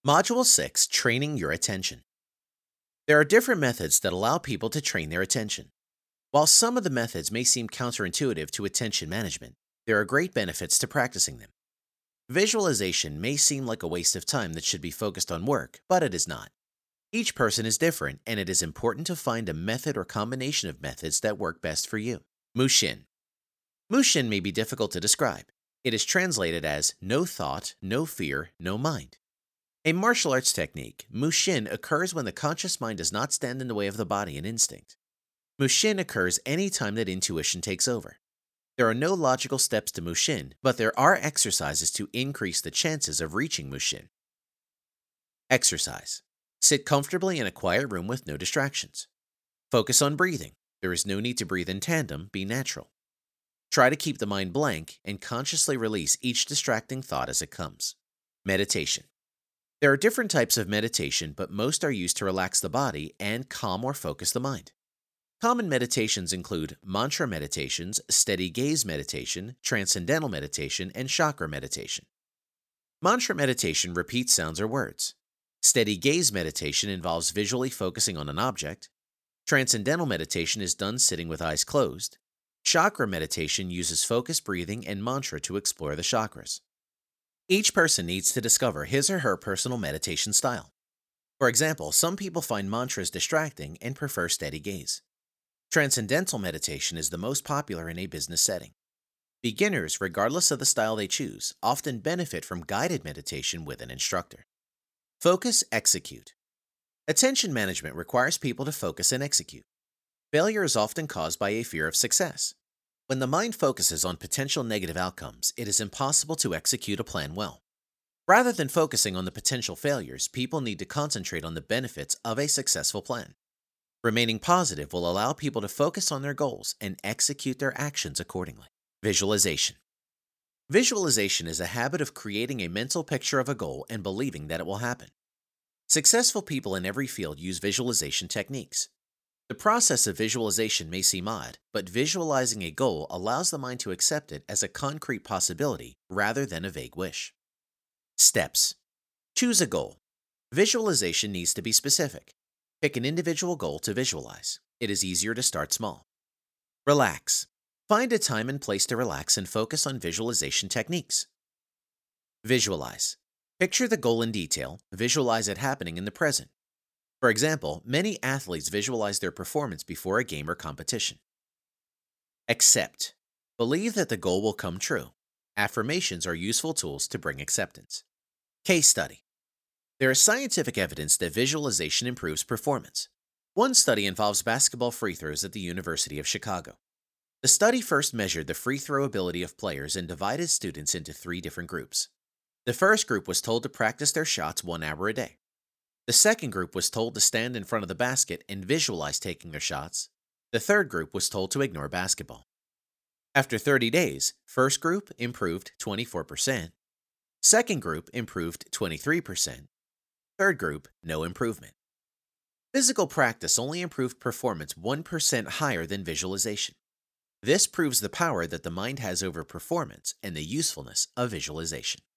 Module 6 Training Your Attention. There are different methods that allow people to train their attention. While some of the methods may seem counterintuitive to attention management, there are great benefits to practicing them. Visualization may seem like a waste of time that should be focused on work, but it is not. Each person is different, and it is important to find a method or combination of methods that work best for you. Mushin. Mushin may be difficult to describe. It is translated as no thought, no fear, no mind. A martial arts technique, Mushin occurs when the conscious mind does not stand in the way of the body and instinct. Mushin occurs any time that intuition takes over. There are no logical steps to Mushin, but there are exercises to increase the chances of reaching Mushin. Exercise. Sit comfortably in a quiet room with no distractions. Focus on breathing. There is no need to breathe in tandem, be natural. Try to keep the mind blank and consciously release each distracting thought as it comes. Meditation. There are different types of meditation, but most are used to relax the body and calm or focus the mind. Common meditations include mantra meditations, steady gaze meditation, transcendental meditation, and chakra meditation. Mantra meditation repeats sounds or words. Steady gaze meditation involves visually focusing on an object. Transcendental meditation is done sitting with eyes closed. Chakra meditation uses focused breathing and mantra to explore the chakras. Each person needs to discover his or her personal meditation style. For example, some people find mantras distracting and prefer steady gaze. Transcendental meditation is the most popular in a business setting. Beginners, regardless of the style they choose, often benefit from guided meditation with an instructor. Focus, execute. Attention management requires people to focus and execute. Failure is often caused by a fear of success. When the mind focuses on potential negative outcomes, it is impossible to execute a plan well. Rather than focusing on the potential failures, people need to concentrate on the benefits of a successful plan. Remaining positive will allow people to focus on their goals and execute their actions accordingly. Visualization. Visualization is a habit of creating a mental picture of a goal and believing that it will happen. Successful people in every field use visualization techniques. The process of visualization may seem odd, but visualizing a goal allows the mind to accept it as a concrete possibility rather than a vague wish. Steps. Choose a goal. Visualization needs to be specific. Pick an individual goal to visualize. It is easier to start small. Relax. Find a time and place to relax and focus on visualization techniques. Visualize. Picture the goal in detail, visualize it happening in the present. For example, many athletes visualize their performance before a game or competition. Accept. Believe that the goal will come true. Affirmations are useful tools to bring acceptance. Case study. There is scientific evidence that visualization improves performance. One study involves basketball free throws at the University of Chicago. The study first measured the free throw ability of players and divided students into 3 different groups. The first group was told to practice their shots 1 hour a day. The second group was told to stand in front of the basket and visualize taking their shots. The third group was told to ignore basketball. After 30 days, first group improved 24%, second group improved 23%, third group no improvement. Physical practice only improved performance 1% higher than visualization. This proves the power that the mind has over performance and the usefulness of visualization.